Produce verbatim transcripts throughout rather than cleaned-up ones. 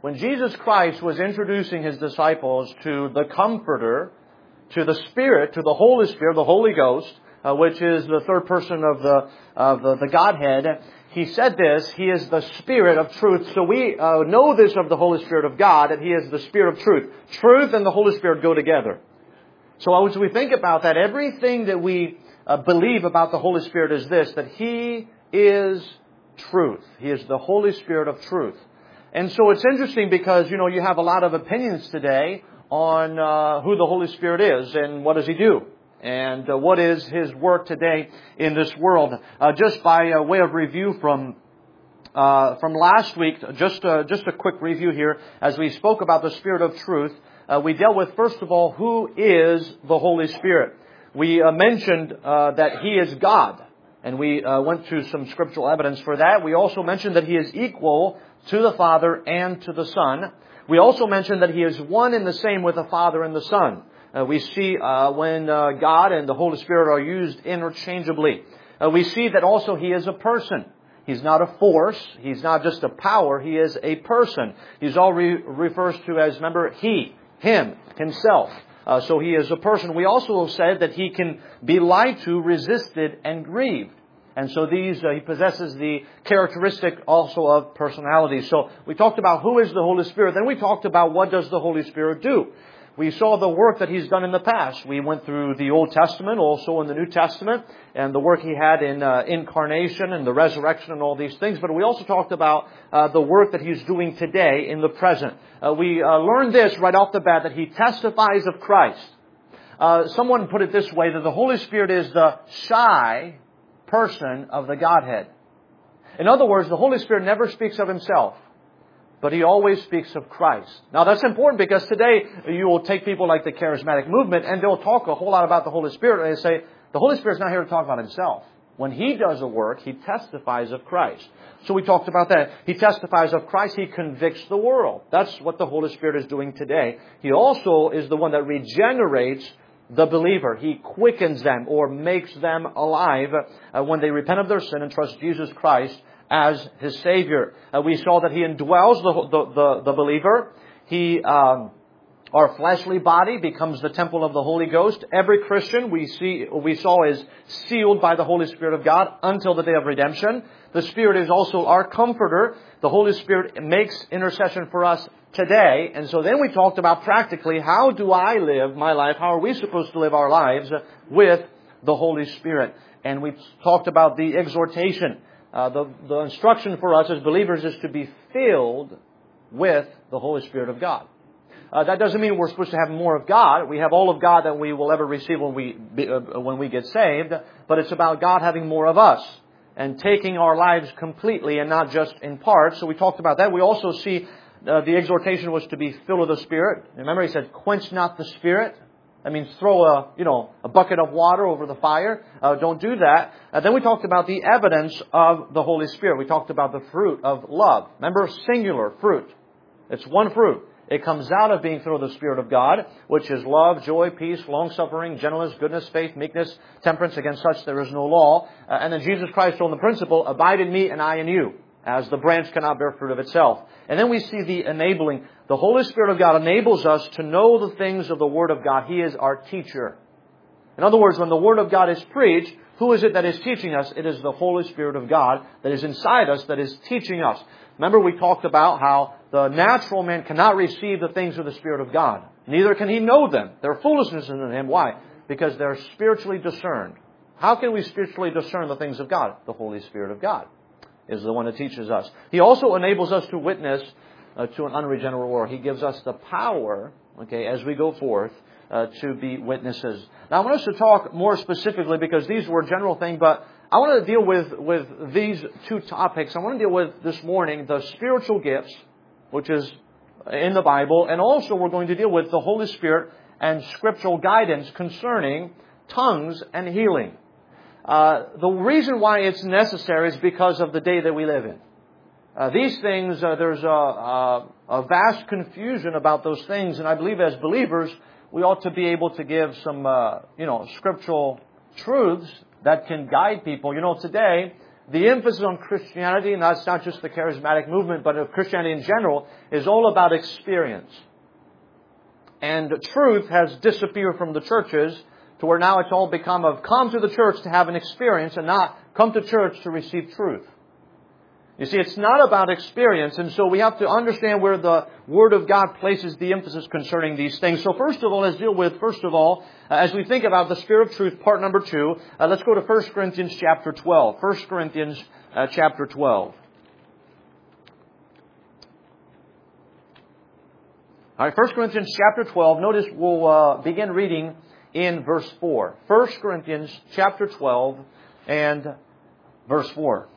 when Jesus Christ was introducing His disciples to the Comforter, to the Spirit, to the Holy Spirit, the Holy Ghost, uh, which is the third person of the of the, the Godhead, He said this: He is the Spirit of truth. So we uh, know this of the Holy Spirit of God, that He is the Spirit of truth. Truth and the Holy Spirit go together. So as we think about that, everything that we uh, believe about the Holy Spirit is this, that He is truth. He is the Holy Spirit of truth. And so it's interesting because, you know, you have a lot of opinions today on uh, who the Holy Spirit is and what does He do. And uh, what is His work today in this world. Uh, just by uh, way of review from uh, from last week, just, uh, just a quick review here. As we spoke about the Spirit of truth, uh, we dealt with, first of all, who is the Holy Spirit. We uh, mentioned uh, that He is God. And we uh, went through some scriptural evidence for that. We also mentioned that He is equal to the Father and to the Son. We also mentioned that He is one and the same with the Father and the Son. Uh, we see uh, when uh, God and the Holy Spirit are used interchangeably. Uh, we see that also He is a person. He's not a force. He's not just a power. He is a person. He's all re- refers to as, remember, He, Him, Himself. Uh, so He is a person. We also said that He can be lied to, resisted, and grieved. And so these, uh, He possesses the characteristic also of personality. So we talked about who is the Holy Spirit. Then we talked about what does the Holy Spirit do. We saw the work that He's done in the past. We went through the Old Testament, also in the New Testament, and the work He had in uh, incarnation and the resurrection and all these things. But we also talked about uh, the work that He's doing today in the present. Uh, we uh, learned this right off the bat, that He testifies of Christ. Uh, someone put it this way, that the Holy Spirit is the shy person of the Godhead. In other words, the Holy Spirit never speaks of Himself, but He always speaks of Christ. Now that's important because today you will take people like the charismatic movement and they'll talk a whole lot about the Holy Spirit and they say, the Holy Spirit's not here to talk about Himself. When He does a work, He testifies of Christ. So we talked about that. He testifies of Christ. He convicts the world. That's what the Holy Spirit is doing today. He also is the one that regenerates the believer. He quickens them or makes them alive uh, when they repent of their sin and trust Jesus Christ as His Savior. Uh, we saw that He indwells the, the, the, the believer. He, um, our fleshly body becomes the temple of the Holy Ghost. Every Christian we see, we saw is sealed by the Holy Spirit of God until the day of redemption. The Spirit is also our comforter. The Holy Spirit makes intercession for us today. And so then we talked about practically, how do I live my life? How are we supposed to live our lives with the Holy Spirit? And we talked about the exhortation. Uh, the, the instruction for us as believers is to be filled with the Holy Spirit of God. Uh, that doesn't mean we're supposed to have more of God. We have all of God that we will ever receive when we uh, when we get saved. But it's about God having more of us and taking our lives completely and not just in part. So we talked about that. We also see uh, the exhortation was to be filled with the Spirit. Remember, He said, "Quench not the Spirit." That means throw a, you know, a bucket of water over the fire. Uh, don't do that. Uh, then we talked about the evidence of the Holy Spirit. We talked about the fruit of love. Remember, singular fruit. It's one fruit. It comes out of being filled with the Spirit of God, which is love, joy, peace, long-suffering, gentleness, goodness, faith, meekness, temperance. Against such there is no law. Uh, and then Jesus Christ told the principle, abide in me and I in you, as the branch cannot bear fruit of itself. And then we see the enabling. The Holy Spirit of God enables us to know the things of the Word of God. He is our teacher. In other words, when the Word of God is preached, who is it that is teaching us? It is the Holy Spirit of God that is inside us that is teaching us. Remember, we talked about how the natural man cannot receive the things of the Spirit of God. Neither can he know them. They're foolishness in him. Why? Because they're spiritually discerned. How can we spiritually discern the things of God? The Holy Spirit of God is the one that teaches us. He also enables us to witness uh, to an unregenerate world. He gives us the power, okay, as we go forth, uh, to be witnesses. Now, I want us to talk more specifically, because these were general things, but I want to deal with, with these two topics. I want to deal with this morning the spiritual gifts, which is in the Bible, and also we're going to deal with the Holy Spirit and scriptural guidance concerning tongues and healing. Uh, the reason why it's necessary is because of the day that we live in. Uh, these things, uh, there's a, a, a vast confusion about those things, and I believe as believers, we ought to be able to give some, uh, you know, scriptural truths that can guide people. You know, today, the emphasis on Christianity, and that's not just the charismatic movement, but of Christianity in general, is all about experience. And truth has disappeared from the churches to where now it's all become of come to the church to have an experience and not come to church to receive truth. You see, it's not about experience, and so we have to understand where the Word of God places the emphasis concerning these things. So first of all, let's deal with, first of all, uh, as we think about the Spirit of Truth, part number two, uh, let's go to First Corinthians chapter twelve. First Corinthians uh, chapter twelve. All right, First Corinthians chapter twelve. Notice we'll uh, begin reading in verse four. First Corinthians chapter twelve and verse four.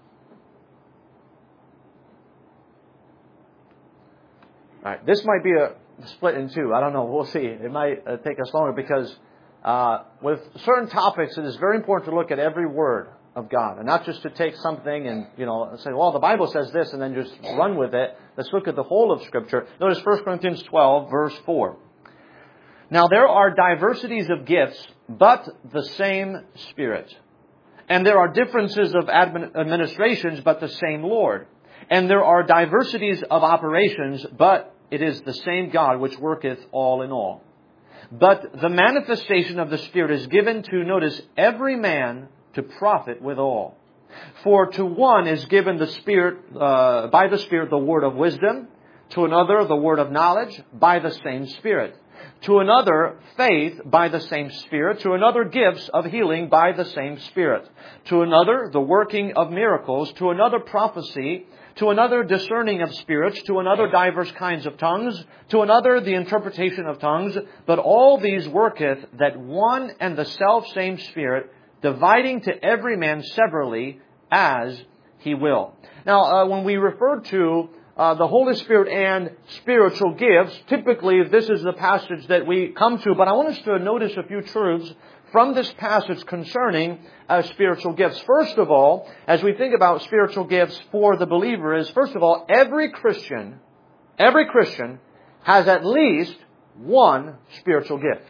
All right, this might be a split in two. I don't know. We'll see. It might uh, take us longer because uh, with certain topics, it is very important to look at every word of God and not just to take something and, you know, say, well, the Bible says this and then just run with it. Let's look at the whole of Scripture. Notice First Corinthians twelve, verse four. Now there are diversities of gifts, but the same Spirit. And there are differences of admin- administrations, but the same Lord. And there are diversities of operations, but it is the same God which worketh all in all. But the manifestation of the Spirit is given to, notice, every man to profit withal. For to one is given the Spirit, uh, by the Spirit, the word of wisdom. To another, the word of knowledge, by the same Spirit. To another, faith, by the same Spirit. To another, gifts of healing, by the same Spirit. To another, the working of miracles. To another, prophecy. To another, discerning of spirits. To another, divers kinds of tongues. To another, the interpretation of tongues. But all these worketh that one and the selfsame Spirit, dividing to every man severally as he will. Now, uh, when we refer to uh, the Holy Spirit and spiritual gifts, typically this is the passage that we come to. But I want us to notice a few truths from this passage concerning uh, spiritual gifts. First of all, as we think about spiritual gifts for the believer, is first of all, every Christian, every Christian has at least one spiritual gift.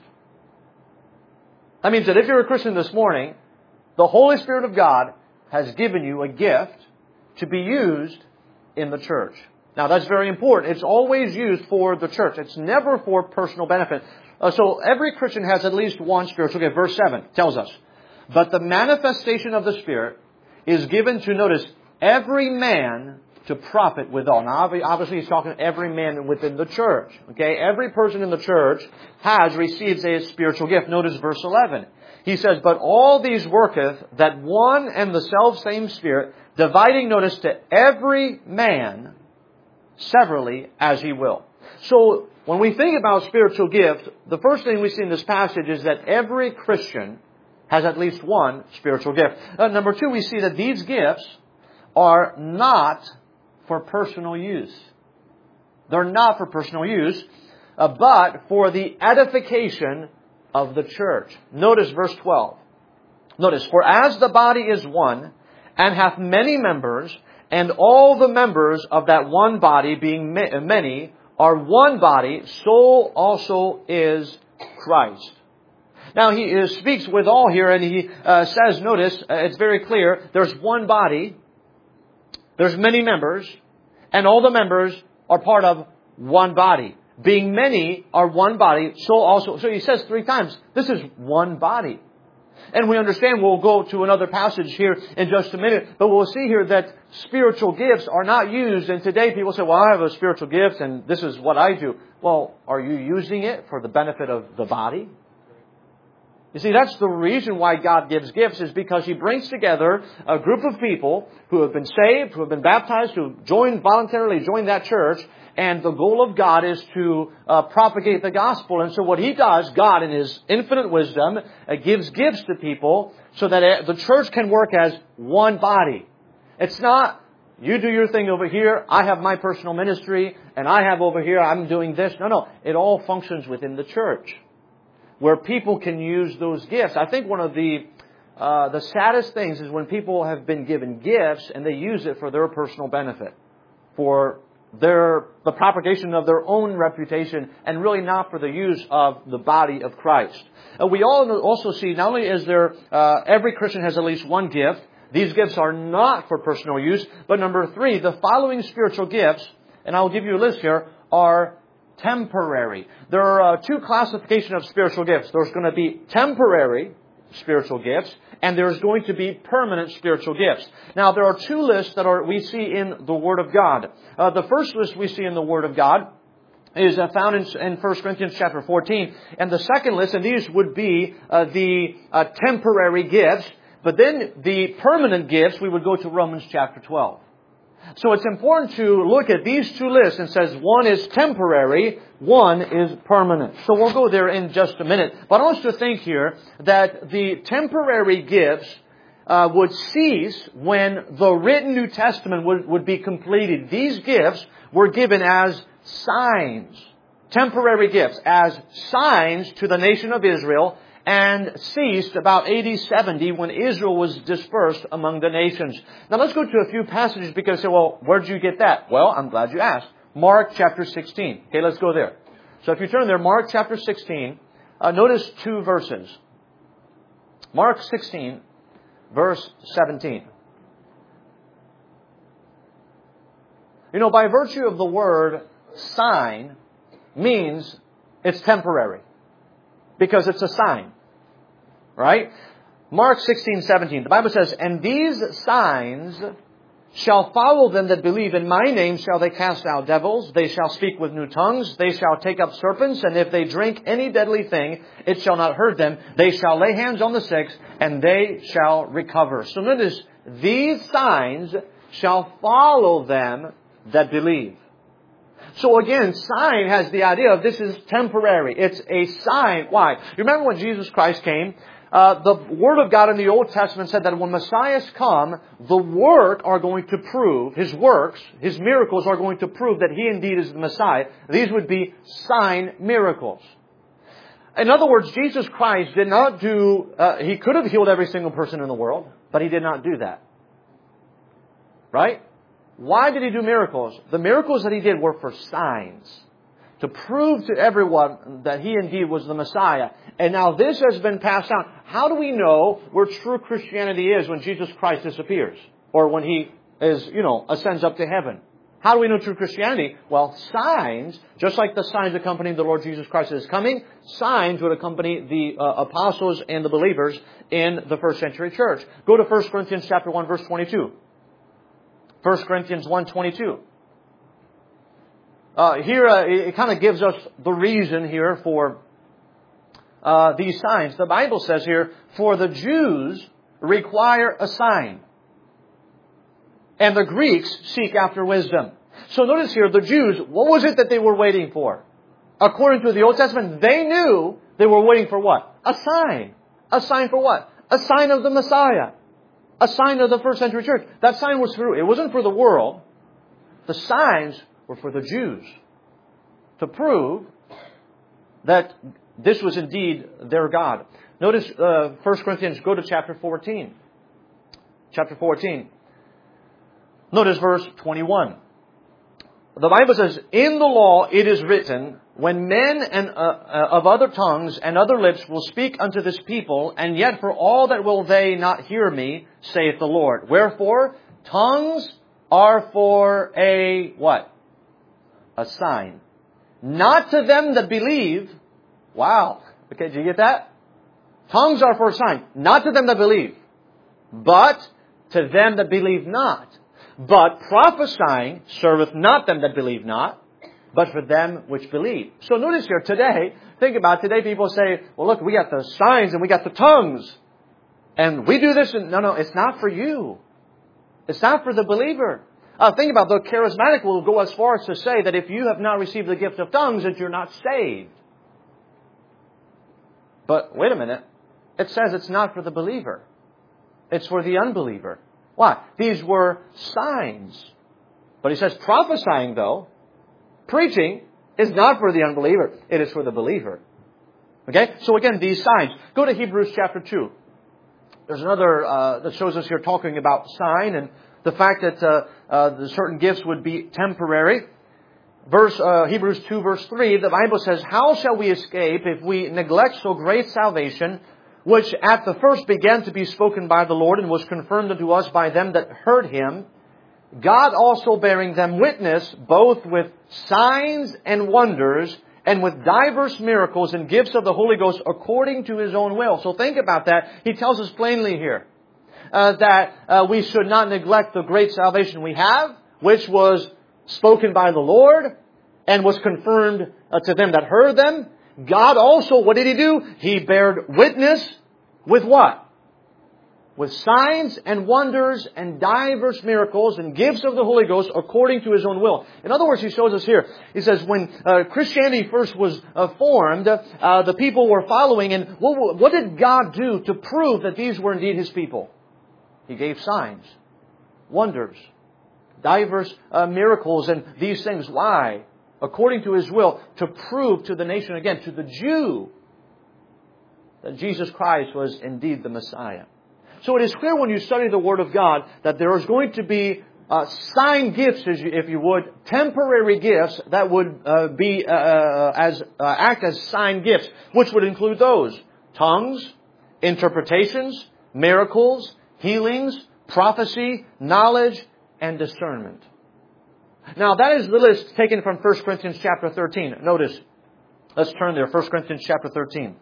That means that if you're a Christian this morning, the Holy Spirit of God has given you a gift to be used in the church. Now that's very important. It's always used for the church. It's never for personal benefit. Uh, so every Christian has at least one spiritual gift. Verse seven tells us, but the manifestation of the Spirit is given to, notice, every man to profit withal. Now obviously he's talking to every man within the church. Okay, every person in the church has received a spiritual gift. Notice verse eleven. He says, but all these worketh that one and the selfsame Spirit, dividing, notice, to every man severally as he will. So when we think about spiritual gift, the first thing we see in this passage is that every Christian has at least one spiritual gift. Uh, number two, we see that these gifts are not for personal use. They're not for personal use, uh, but for the edification of the church. Notice verse twelve. Notice, for as the body is one, and hath many members, and all the members of that one body, being many, are one body, so also is Christ. Now he is, speaks with all here, and he uh, says, notice, uh, it's very clear, there's one body, there's many members, and all the members are part of one body. Being many are one body, so also, so he says three times, this is one body. And we understand, we'll go to another passage here in just a minute, but we'll see here that spiritual gifts are not used. And today people say, well, I have a spiritual gift and this is what I do. Well, are you using it for the benefit of the body? You see, that's the reason why God gives gifts, is because He brings together a group of people who have been saved, who have been baptized, who have joined, voluntarily joined that church. And the goal of God is to uh, propagate the gospel. And so what He does, God in His infinite wisdom, uh, gives gifts to people so that uh, the church can work as one body. It's not, you do your thing over here, I have my personal ministry, and I have over here, I'm doing this. No, no. It all functions within the church, where people can use those gifts. I think one of the uh, the saddest things is when people have been given gifts and they use it for their personal benefit, for their the propagation of their own reputation, and really not for the use of the body of Christ. Uh, we all also see, not only is there, uh, every Christian has at least one gift, These gifts are not for personal use. But number three, the following spiritual gifts, and I'll give you a list here, are temporary. There are uh, two classifications of spiritual gifts. There's going to be temporary spiritual gifts, and there's going to be permanent spiritual gifts. Now, there are two lists that are we see in the Word of God. Uh, the first list we see in the Word of God is uh, found in, in First Corinthians chapter fourteen. And the second list, and these would be uh, the uh, temporary gifts, but then the permanent gifts, we would go to Romans chapter twelve. So it's important to look at these two lists and says one is temporary, one is permanent. So we'll go there in just a minute. But I want you to think here that the temporary gifts uh, would cease when the written New Testament would, would be completed. These gifts were given as signs, temporary gifts, as signs to the nation of Israel, and ceased about A D seventy when Israel was dispersed among the nations. Now let's go to a few passages because you say, well, where did you get that? Well, I'm glad you asked. Mark chapter sixteen. Okay, let's go there. So if you turn there, Mark chapter sixteen, uh, notice two verses. Mark sixteen, verse seventeen. You know, by virtue of the word sign means it's temporary. Because it's a sign. Right? Mark sixteen, seventeen. The Bible says, "And these signs shall follow them that believe. In my name shall they cast out devils. They shall speak with new tongues. They shall take up serpents. And if they drink any deadly thing, it shall not hurt them. They shall lay hands on the sick, and they shall recover." So notice, these signs shall follow them that believe. So again, sign has the idea of this is temporary. It's a sign. Why? You remember when Jesus Christ came? Uh, the Word of God in the Old Testament said that when Messiahs come, the work are going to prove, His works, His miracles are going to prove that He indeed is the Messiah. These would be sign miracles. In other words, Jesus Christ did not do, uh, He could have healed every single person in the world, but He did not do that. Right? Why did He do miracles? The miracles that He did were for signs. To prove to everyone that He indeed was the Messiah. And now this has been passed down. How do we know where true Christianity is when Jesus Christ disappears? Or when He is, you know, ascends up to heaven? How do we know true Christianity? Well, signs, just like the signs accompanying the Lord Jesus Christ is coming, signs would accompany the uh, apostles and the believers in the first century church. Go to First Corinthians chapter one, verse twenty-two. First Corinthians one twenty-two. Uh, here, uh, it kind of gives us the reason here for uh, these signs. The Bible says here, "For the Jews require a sign, and the Greeks seek after wisdom." So notice here, the Jews, what was it that they were waiting for? According to the Old Testament, they knew they were waiting for what? A sign. A sign for what? A sign of the Messiah. A sign of the first century church. That sign was for, it wasn't for the world. The signs were for the Jews. To prove that this was indeed their God. Notice uh, First Corinthians, go to chapter fourteen. Chapter fourteen. Notice verse twenty-one. The Bible says, "In the law it is written, when men and uh, uh, of other tongues and other lips will speak unto this people, and yet for all that will they not hear me, saith the Lord. Wherefore, tongues are for a," what? A sign. "Not to them that believe." Wow. Okay, did you get that? Tongues are for a sign. Not to them that believe, but to them that believe not. But prophesying serveth not them that believe not, but for them which believe. So notice here, today, think about it, today people say, well look, we got the signs and we got the tongues. And we do this and, no, no, it's not for you. It's not for the believer. Uh, think about it, the charismatic will go as far as to say that if you have not received the gift of tongues, that you're not saved. But wait a minute. It says it's not for the believer. It's for the unbeliever. Why? These were signs. But he says prophesying, though, preaching, is not for the unbeliever. It is for the believer. Okay? So again, these signs. Go to Hebrews chapter two. There's another uh, that shows us here talking about sign and the fact that uh, uh, the certain gifts would be temporary. Verse uh, Hebrews two, verse three, the Bible says, "How shall we escape if we neglect so great salvation, which at the first began to be spoken by the Lord and was confirmed unto us by them that heard Him, God also bearing them witness, both with signs and wonders, and with diverse miracles and gifts of the Holy Ghost according to His own will. So think about that. He tells us plainly here uh, that uh, we should not neglect the great salvation we have, which was spoken by the Lord and was confirmed uh, to them that heard them. God also, what did He do? He bared witness with what? With signs and wonders and diverse miracles and gifts of the Holy Ghost according to His own will. In other words, He shows us here. He says when uh, Christianity first was uh, formed, uh, the people were following. And what, what did God do to prove that these were indeed His people? He gave signs, wonders, diverse uh, miracles and these things. Why? According to His will, to prove to the nation, again, to the Jew, that Jesus Christ was indeed the Messiah. So it is clear when you study the Word of God that there is going to be uh, sign gifts, as you, if you would, temporary gifts that would uh, be uh, as uh, act as sign gifts, which would include those: tongues, interpretations, miracles, healings, prophecy, knowledge, and discernment. Now that is the list taken from First Corinthians chapter thirteen. Notice, let's turn there. First Corinthians chapter thirteen.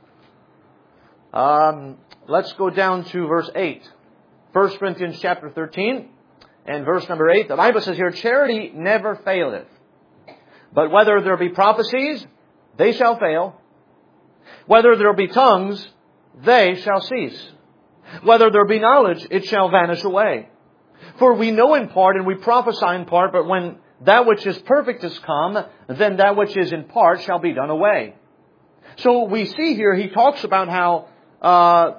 Um, let's go down to verse eight. First Corinthians chapter thirteen and verse number eight. The Bible says here, charity never faileth. But whether there be prophecies, they shall fail. Whether there be tongues, they shall cease. Whether there be knowledge, it shall vanish away. For we know in part and we prophesy in part, but when that which is perfect is come, then that which is in part shall be done away. So we see here, he talks about how uh,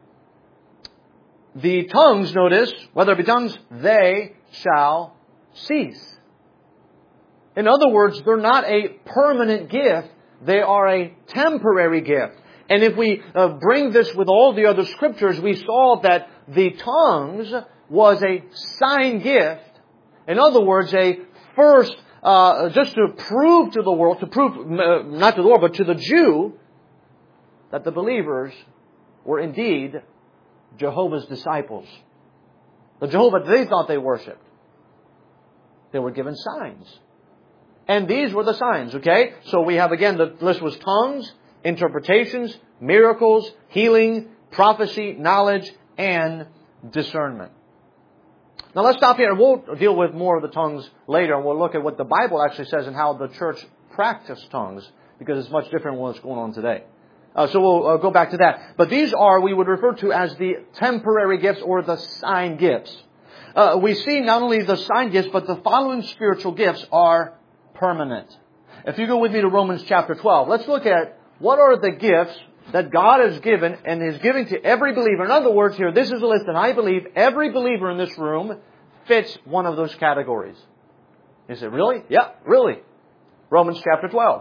the tongues, notice, whether it be tongues, they shall cease. In other words, they're not a permanent gift. They are a temporary gift. And if we uh, bring this with all the other scriptures, we saw that the tongues was a sign gift. In other words, a first, uh, just to prove to the world, to prove, uh, not to the world, but to the Jew, that the believers were indeed Jehovah's disciples. The Jehovah they thought they worshipped. They were given signs. And these were the signs, okay? So we have again, the list was tongues, interpretations, miracles, healing, prophecy, knowledge, and discernment. Now let's stop here and we'll deal with more of the tongues later, and we'll look at what the Bible actually says and how the church practiced tongues, because it's much different than what's going on today. Uh, so we'll uh, go back to that. But these are, we would refer to as the temporary gifts or the sign gifts. Uh, we see not only the sign gifts, but the following spiritual gifts are permanent. If you go with me to Romans chapter twelve, let's look at what are the gifts that God has given and is giving to every believer. In other words here, this is a list, and I believe every believer in this room fits one of those categories. You say, really? Yeah, really. Romans chapter twelve.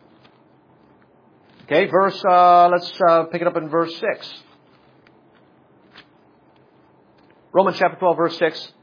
Okay, verse, uh, let's uh, pick it up in verse six. Romans chapter twelve, verse six.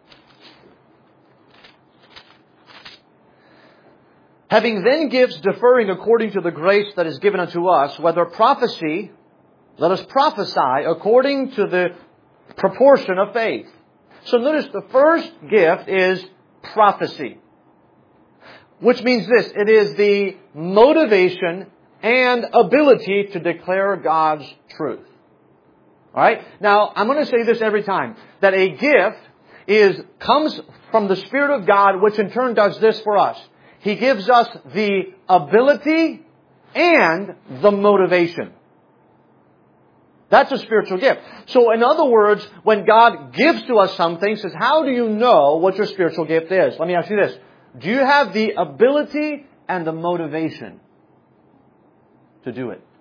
Having then gifts differing according to the grace that is given unto us, whether prophecy, let us prophesy according to the proportion of faith. So notice the first gift is prophecy, which means this: it is the motivation and ability to declare God's truth. Alright? Now, I'm going to say this every time, that a gift is comes from the Spirit of God, which in turn does this for us. He gives us the ability and the motivation. That's a spiritual gift. So in other words, when God gives to us something, He says, how do you know what your spiritual gift is? Let me ask you this. Do you have the ability and the motivation to do it?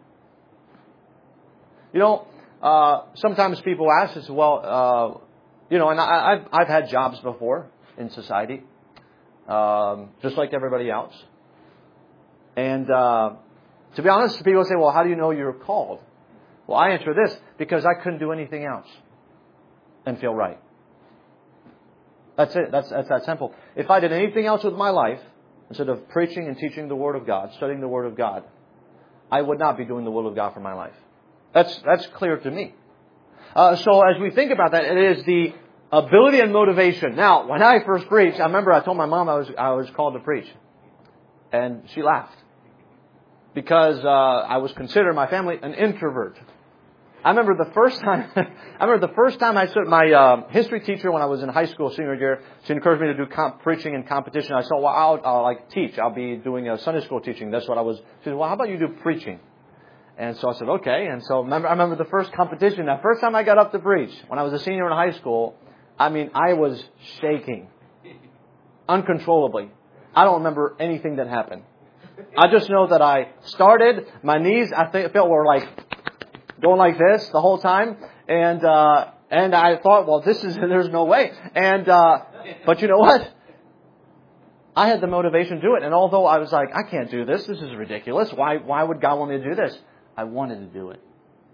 You know, uh, sometimes people ask us, well, uh, you know, and I, I've, I've had jobs before in society. Um, just like everybody else. And uh, to be honest, people say, well, how do you know you're called? Well, I answer this, because I couldn't do anything else and feel right. That's it. That's, that's that simple. If I did anything else with my life, instead of preaching and teaching the Word of God, studying the Word of God, I would not be doing the will of God for my life. That's, that's clear to me. Uh, so as we think about that, it is the ability and motivation. Now, when I first preached, I remember I told my mom I was, I was called to preach. And she laughed. Because uh, I was considered, my family, an introvert. I remember the first time, I remember the first time I said, my uh, history teacher when I was in high school senior year, she encouraged me to do comp- preaching and competition. I said, well, I'll, I'll like teach. I'll be doing a Sunday school teaching. That's what I was. She said, well, how about you do preaching? And so I said, okay. And so remember, I remember the first competition. The first time I got up to preach, when I was a senior in high school, I mean, I was shaking uncontrollably. I don't remember anything that happened. I just know that I started, my knees, I think, felt were like going like this the whole time. And, uh, and I thought, well, this is, there's no way. And, uh, but you know what? I had the motivation to do it. And although I was like, I can't do this. This is ridiculous. Why, why would God want me to do this? I wanted to do it.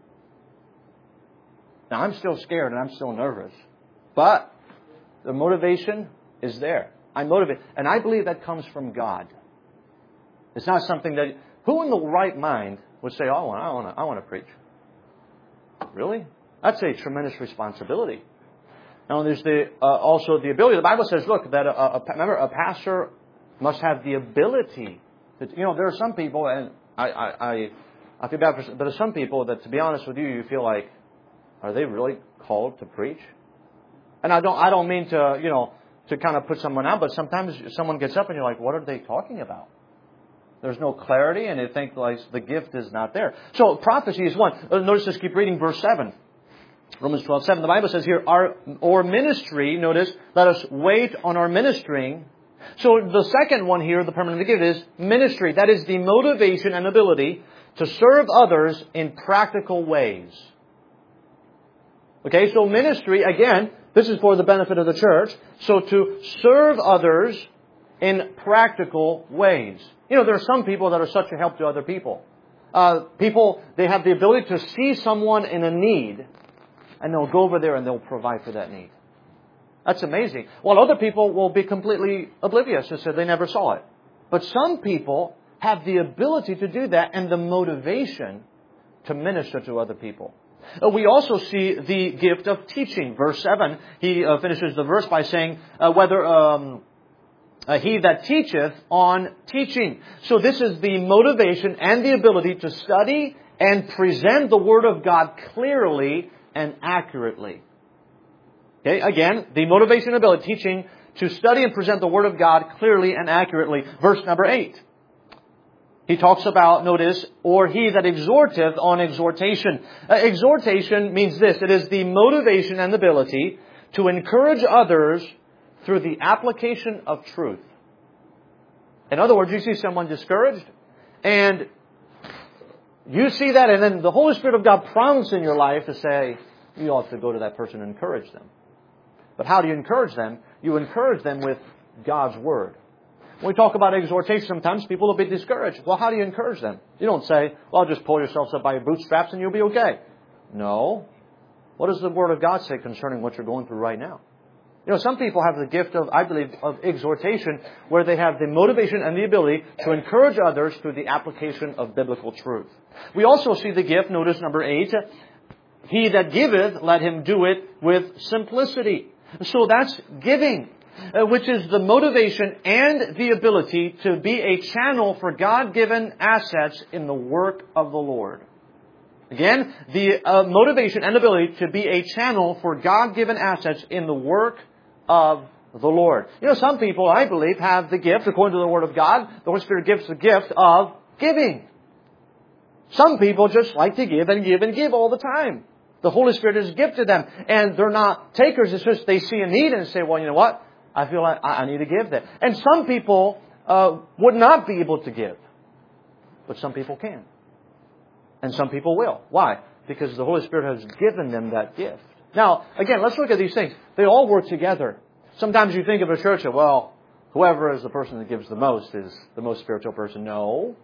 Now, I'm still scared and I'm still nervous. But the motivation is there. I'm motivated. And I believe that comes from God. It's not something that, who in the right mind would say, oh, I want to, I want to preach? Really? That's a tremendous responsibility. Now, there's the, uh, also the ability. The Bible says, look, that a, a, remember, a pastor must have the ability. To, you know, there are some people, and I, I, I, I feel bad for, but there are some people that, to be honest with you, you feel like, are they really called to preach? And I don't, I don't mean to, you know, to kind of put someone out, but sometimes someone gets up and you're like, what are they talking about? There's no clarity, and they think like the gift is not there. So prophecy is one. Notice this. Keep reading verse seven. Romans twelve seven. The Bible says here, our or ministry. Notice, let us wait on our ministering. So the second one here, the permanent gift, is ministry. That is the motivation and ability to serve others in practical ways. Okay, so ministry again. This is for the benefit of the church. So to serve others in practical ways. You know, there are some people that are such a help to other people. Uh, people, they have the ability to see someone in a need, and they'll go over there and they'll provide for that need. That's amazing. While other people will be completely oblivious and say they never saw it. But some people have the ability to do that and the motivation to minister to other people. Uh, we also see the gift of teaching. Verse seven, he uh, finishes the verse by saying, uh, whether... Um, Uh, he that teacheth on teaching. So this is the motivation and the ability to study and present the Word of God clearly and accurately. Okay, again, the motivation and ability, teaching to study and present the Word of God clearly and accurately. Verse number eight. He talks about, notice, or he that exhorteth on exhortation. Uh, exhortation means this. It is the motivation and ability to encourage others through the application of truth. In other words, you see someone discouraged, and you see that, and then the Holy Spirit of God prompts in your life to say, you ought to go to that person and encourage them. But how do you encourage them? You encourage them with God's Word. When we talk about exhortation, sometimes people will be discouraged. Well, how do you encourage them? You don't say, well, just pull yourselves up by your bootstraps and you'll be okay. No. What does the Word of God say concerning what you're going through right now? You know, some people have the gift of, I believe, of exhortation, where they have the motivation and the ability to encourage others through the application of biblical truth. We also see the gift, notice number eight, he that giveth, let him do it with simplicity. So that's giving, uh, which is the motivation and the ability to be a channel for God-given assets in the work of the Lord. Again, the uh, motivation and ability to be a channel for God-given assets in the work of the Lord. You know, some people, I believe, have the gift, according to the Word of God, the Holy Spirit gives the gift of giving. Some people just like to give and give and give all the time. The Holy Spirit has gifted them, and they're not takers. It's just they see a need and say, well, you know what? I feel like I need to give that. And some people uh, would not be able to give, but some people can. And some people will. Why? Because the Holy Spirit has given them that gift. Now, again, let's look at these things. They all work together. Sometimes you think of a church, and, well, whoever is the person that gives the most is the most spiritual person. No.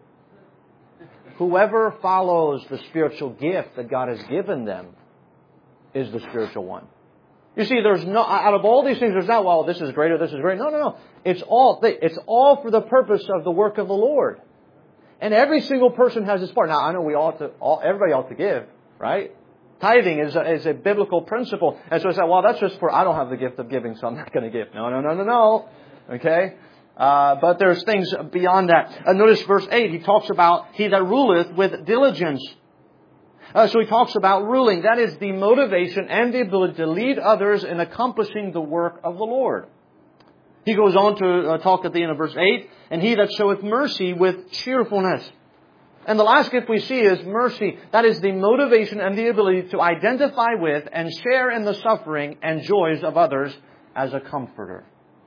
Whoever follows the spiritual gift that God has given them is the spiritual one. You see, there's no, out of all these things, there's not, well, this is greater, this is great. No, no, no. It's all, it's all for the purpose of the work of the Lord. And every single person has his part. Now, I know we ought to, all, everybody ought to give. right? Tithing is a, is a biblical principle. And so I said, well, that's just for, I don't have the gift of giving, so I'm not going to give. No, no, no, no, no. Okay? Uh, but there's things beyond that. Uh, notice verse eight. He talks about he that ruleth with diligence. Uh, so he talks about ruling. That is the motivation and the ability to lead others in accomplishing the work of the Lord. He goes on to uh, talk at the end of verse eight. And he that showeth mercy with cheerfulness. And the last gift we see is mercy. That is the motivation and the ability to identify with and share in the suffering and joys of others as a comforter.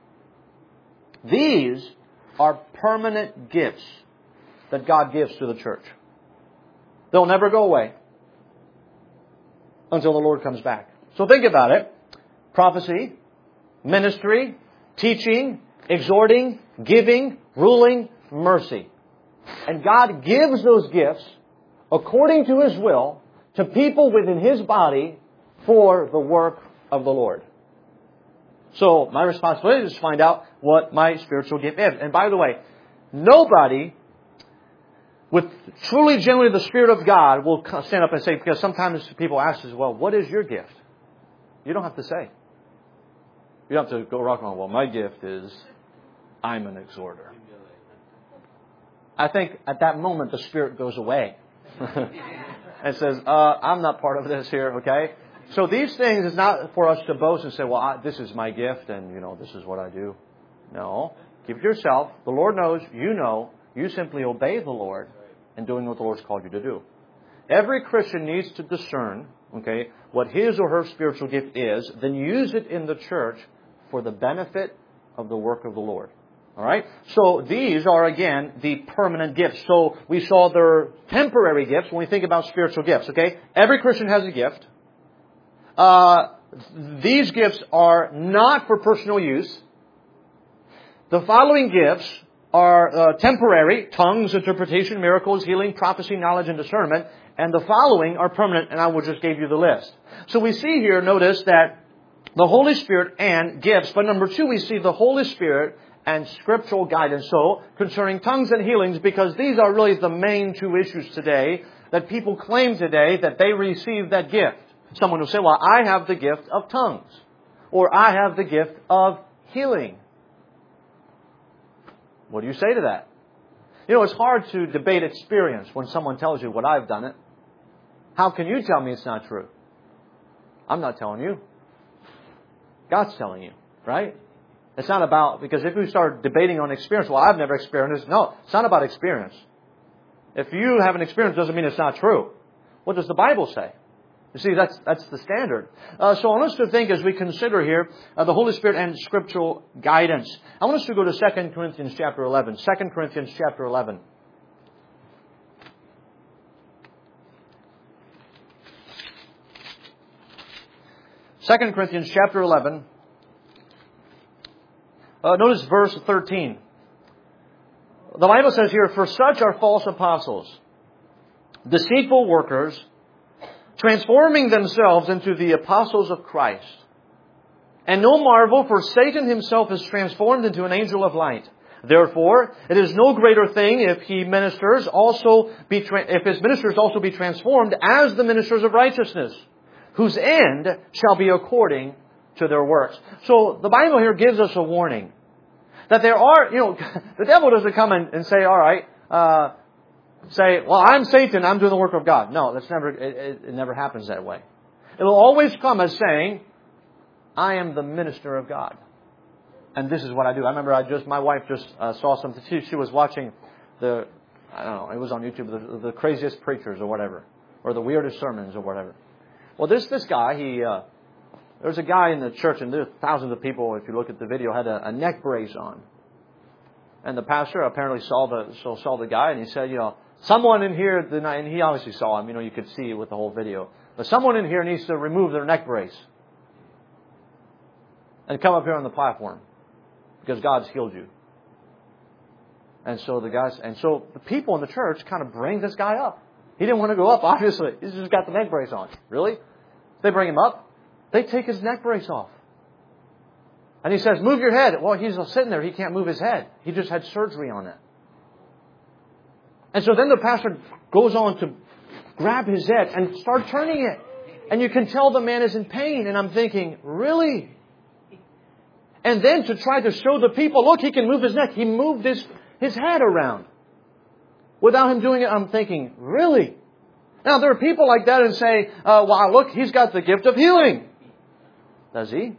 These are permanent gifts that God gives to the church. They'll never go away until the Lord comes back. So think about it. Prophecy, ministry, teaching, exhorting, giving, ruling, mercy. And God gives those gifts according to His will to people within His body for the work of the Lord. So my responsibility is to find out what my spiritual gift is. And by the way, nobody with truly genuinely the Spirit of God will stand up and say, because sometimes people ask us, well, what is your gift? You don't have to say. You don't have to go rock on, well, my gift is I'm an exhorter. I think at that moment the Spirit goes away and says, uh, I'm not part of this here, okay? So these things is not for us to boast and say, well, I, this is my gift and, you know, this is what I do. No. Keep it to yourself. The Lord knows. You know. You simply obey the Lord in doing what the Lord's called you to do. Every Christian needs to discern, okay, what his or her spiritual gift is, then use it in the church for the benefit of the work of the Lord. All right? So these are, again, the permanent gifts. So we saw their temporary gifts when we think about spiritual gifts, okay? Every Christian has a gift. Uh, these gifts are not for personal use. The following gifts are uh, temporary: tongues, interpretation, miracles, healing, prophecy, knowledge, and discernment. And the following are permanent, and I will just give you the list. So we see here, notice that the Holy Spirit and gifts. But number two, we see the Holy Spirit and scriptural guidance. So, concerning tongues and healings, because these are really the main two issues today, that people claim today that they receive that gift. Someone will say, well, I have the gift of tongues. Or I have the gift of healing. What do you say to that? You know, it's hard to debate experience when someone tells you, well, I've done it. How can you tell me it's not true? I'm not telling you. God's telling you, right? It's not about, because if you start debating on experience, well, I've never experienced this. No, it's not about experience. If you have an experience, it doesn't mean it's not true. What does the Bible say? You see, that's that's the standard. Uh, so I want us to think as we consider here uh, the Holy Spirit and scriptural guidance. I want us to go to Second Corinthians chapter eleven. Second Corinthians chapter eleven. Second Corinthians chapter eleven. Uh, notice verse thirteen. The Bible says here, for such are false apostles, deceitful workers, transforming themselves into the apostles of Christ. And no marvel, for Satan himself is transformed into an angel of light. Therefore, it is no greater thing if he ministers also be tra- if his ministers also be transformed as the ministers of righteousness, whose end shall be according to their works. So the Bible here gives us a warning that there are, you know, the devil doesn't come and, and say, all right, uh, say, well, I'm Satan, I'm doing the work of God. No, that's never, it, it, it never happens that way. It will always come as saying, I am the minister of God. And this is what I do. I remember I just, my wife just uh, saw something. She, she was watching the, I don't know, it was on YouTube, the, the craziest preachers or whatever, or the weirdest sermons or whatever. Well, this, this guy, he, uh, there was a guy in the church, and there's thousands of people, if you look at the video, had a, a neck brace on. And the pastor apparently saw the, so saw the guy, and he said, you know, someone in here, and he obviously saw him, you know, you could see it with the whole video. But someone in here needs to remove their neck brace and come up here on the platform because God's healed you. And so the guys, and so the people in the church kind of bring this guy up. He didn't want to go up, obviously. He's just got the neck brace on. Really? They bring him up. They take his neck brace off. And he says, move your head. Well, he's sitting there. He can't move his head. He just had surgery on it. And so then the pastor goes on to grab his head and start turning it. And you can tell the man is in pain. And I'm thinking, really? And then to try to show the people, look, he can move his neck. He moved his, his head around. Without him doing it, I'm thinking, really? Now, there are people like that and say, uh, wow, look, he's got the gift of healing. Does he?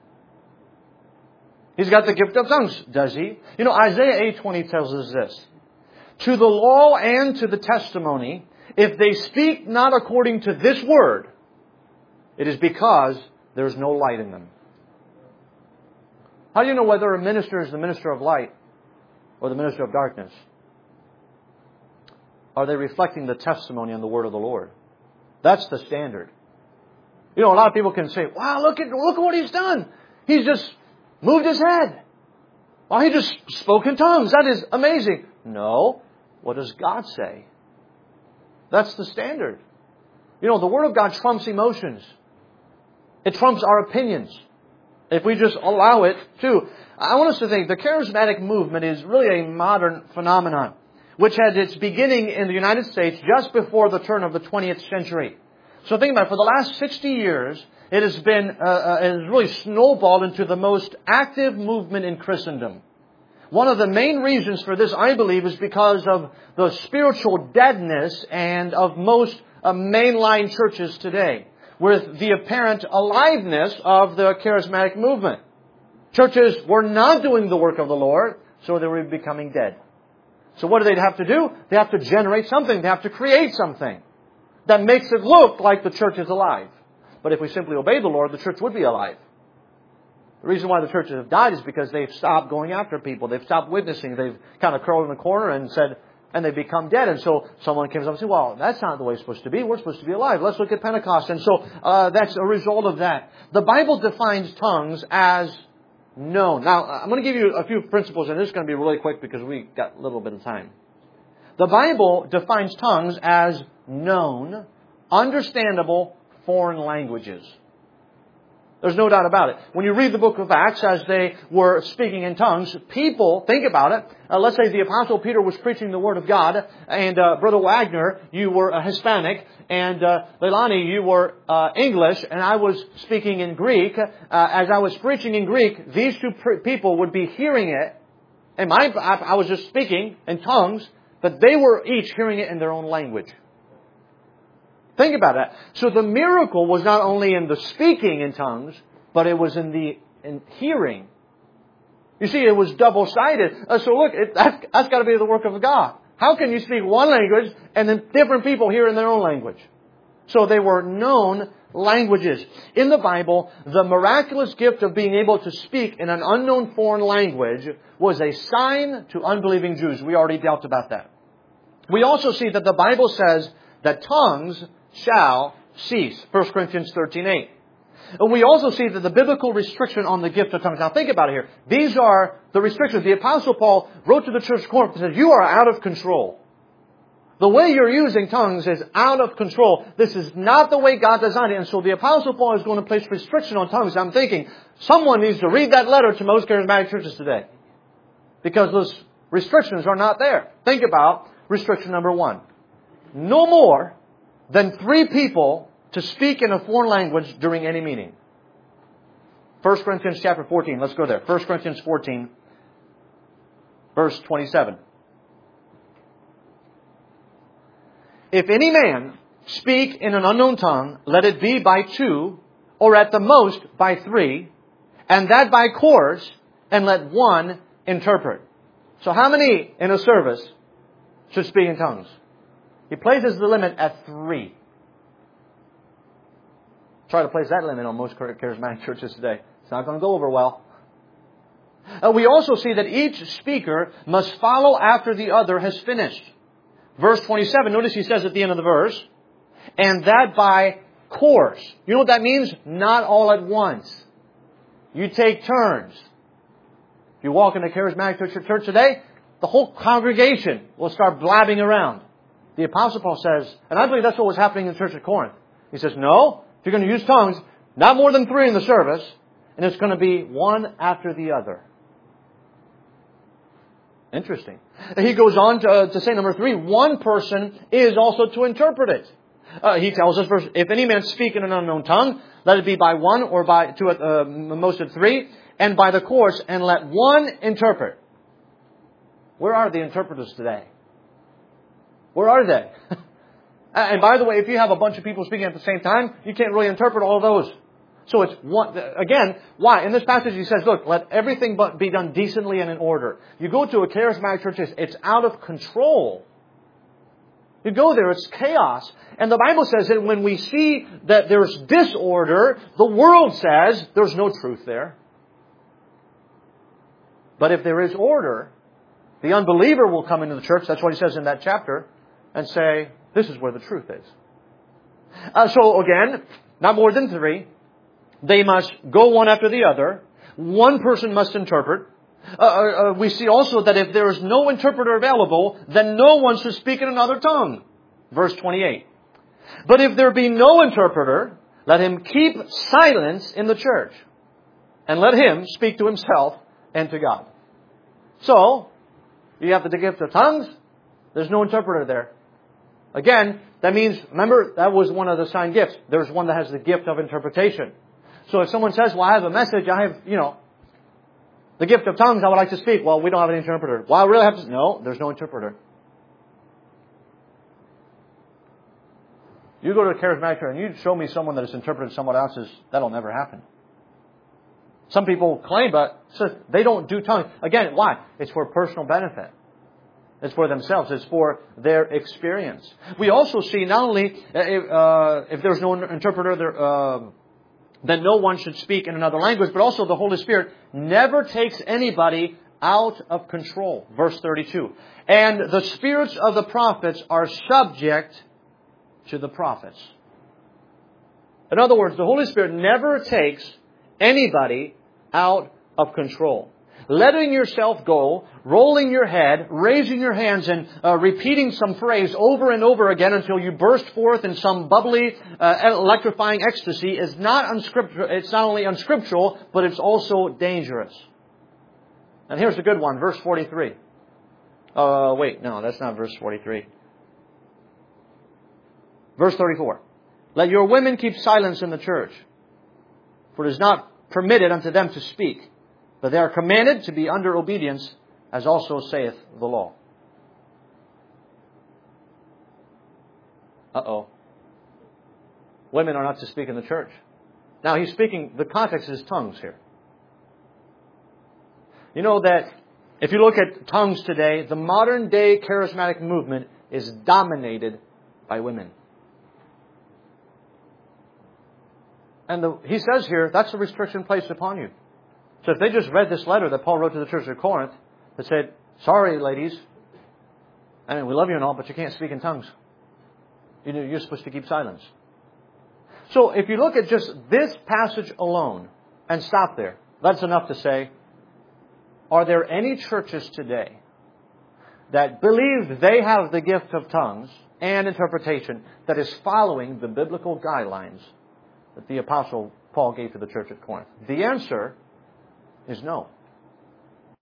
He's got the gift of tongues. Does he? You know, Isaiah eight twenty tells us this. To the law and to the testimony, if they speak not according to this word, it is because there is no light in them. How do you know whether a minister is the minister of light or the minister of darkness? Are they reflecting the testimony and the word of the Lord? That's the standard. You know, a lot of people can say, wow, look at, look at what he's done. He's just moved his head. Well, he just spoke in tongues. That is amazing. No. What does God say? That's the standard. You know, the Word of God trumps emotions. It trumps our opinions. If we just allow it to. I want us to think the charismatic movement is really a modern phenomenon, which had its beginning in the United States just before the turn of the twentieth century. So think about it. For the last sixty years, it has been, uh, uh, it has really snowballed into the most active movement in Christendom. One of the main reasons for this, I believe, is because of the spiritual deadness and of most uh, mainline churches today, with the apparent aliveness of the charismatic movement. Churches were not doing the work of the Lord, so they were becoming dead. So what do they have to do? They have to generate something. They have to create something that makes it look like the church is alive. But if we simply obey the Lord, the church would be alive. The reason why the churches have died is because they've stopped going after people. They've stopped witnessing. They've kind of curled in a corner and said, and they become dead. And so someone comes up and says, well, that's not the way it's supposed to be. We're supposed to be alive. Let's look at Pentecost. And so uh, that's a result of that. The Bible defines tongues as known. Now, I'm going to give you a few principles, and this is going to be really quick because we've got a little bit of time. The Bible defines tongues as known, understandable foreign languages. There's no doubt about it. When you read the book of Acts, as they were speaking in tongues, people, think about it. Uh, let's say the Apostle Peter was preaching the Word of God, and uh, Brother Wagner, you were a Hispanic, and uh, Leilani, you were uh, English, and I was speaking in Greek. Uh, as I was preaching in Greek, these two pr- people would be hearing it, and my, I, I was just speaking in tongues, but they were each hearing it in their own language. Think about that. So the miracle was not only in the speaking in tongues, but it was in the in hearing. You see, it was double-sided. Uh, so look, it, that's, that's got to be the work of God. How can you speak one language and then different people hear in their own language? So they were known languages. In the Bible, the miraculous gift of being able to speak in an unknown foreign language was a sign to unbelieving Jews. We already dealt about that. We also see that the Bible says that tongues shall cease. First Corinthians thirteen eight. And we also see that the biblical restriction on the gift of tongues. Now think about it here. These are the restrictions. The Apostle Paul wrote to the church of Corinth and said, you are out of control. The way you're using tongues is out of control. This is not the way God designed it. And so the Apostle Paul is going to place restriction on tongues. I'm thinking, someone needs to read that letter to most charismatic churches today. Because those restrictions are not there. Think about restriction number one. No more than three people to speak in a foreign language during any meeting. First Corinthians chapter fourteen. Let's go there. First Corinthians fourteen, verse twenty-seven. If any man speak in an unknown tongue, let it be by two, or at the most by three, and that by course, and let one interpret. So how many in a service should speak in tongues? He places the limit at three. Try to place that limit on most charismatic churches today. It's not going to go over well. Uh, we also see that each speaker must follow after the other has finished. Verse twenty-seven, notice he says at the end of the verse, and that by course. You know what that means? Not all at once. You take turns. If you walk into a charismatic church today, the whole congregation will start blabbing around. The Apostle Paul says, and I believe that's what was happening in the church at Corinth. He says, no, if you're going to use tongues, not more than three in the service, and it's going to be one after the other. Interesting. He goes on to, uh, to say, number three, one person is also to interpret it. Uh, he tells us, verse, if any man speak in an unknown tongue, let it be by one or by two, uh, most of three, and by the course, and let one interpret. Where are the interpreters today? Where are they? And by the way, if you have a bunch of people speaking at the same time, you can't really interpret all of those. So it's one, again, why? In this passage he says, look, let everything but be done decently and in order. You go to a charismatic church, it's out of control. You go there, it's chaos. And the Bible says that when we see that there's disorder, the world says there's no truth there. But if there is order, the unbeliever will come into the church, that's what he says in that chapter, and say, this is where the truth is. Uh, so again, not more than three. They must go one after the other. One person must interpret. Uh, uh, we see also that if there is no interpreter available, then no one should speak in another tongue. Verse twenty-eight. But if there be no interpreter, let him keep silence in the church, and let him speak to himself and to God. So, you have the gift of tongues. There's no interpreter there. Again, that means, remember, that was one of the sign gifts. There's one that has the gift of interpretation. So if someone says, well, I have a message, I have, you know, the gift of tongues, I would like to speak. Well, we don't have an interpreter. Well, I really have to... No, there's no interpreter. You go to a charismatic church and you show me someone that has interpreted someone else's, that'll never happen. Some people claim, but they don't do tongues. Again, why? It's for personal benefit. It's for themselves. It's for their experience. We also see not only if, uh, if there's no interpreter, there, uh, then no one should speak in another language, but also the Holy Spirit never takes anybody out of control. Verse thirty-two. And the spirits of the prophets are subject to the prophets. In other words, the Holy Spirit never takes anybody out of control. Letting yourself go, rolling your head, raising your hands, and uh, repeating some phrase over and over again until you burst forth in some bubbly, uh, electrifying ecstasy is not unscriptural. It's not only unscriptural, but it's also dangerous. And here's a good one, verse forty-three. Uh, wait, no, that's not verse forty-three. Verse thirty-four. Let your women keep silence in the church, for it is not permitted unto them to speak, but they are commanded to be under obedience, as also saith the law. Uh-oh. Women are not to speak in the church. Now, he's speaking, the context is tongues here. You know that if you look at tongues today, the modern day charismatic movement is dominated by women. And the, he says here, that's a restriction placed upon you. So if they just read this letter that Paul wrote to the church of Corinth, that said, sorry, ladies, I mean, we love you and all, but you can't speak in tongues. You're supposed to keep silence. So if you look at just this passage alone and stop there, that's enough to say, are there any churches today that believe they have the gift of tongues and interpretation that is following the biblical guidelines that the Apostle Paul gave to the church at Corinth? The answer is no.